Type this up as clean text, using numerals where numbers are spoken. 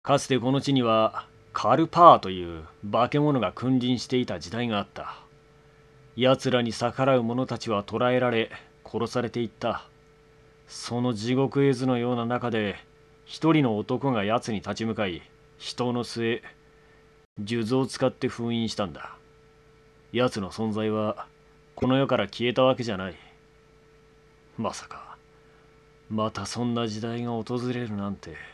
かつてこの地にはカルパーという化け物が君臨していた時代があった。奴らに逆らう者たちは捕らえられ殺されていった。その地獄絵図のような中で一人の男が奴に立ち向かい、人の末数珠を使って封印したんだ。奴の存在はこの世から消えたわけじゃない。まさかまたそんな時代が訪れるなんて。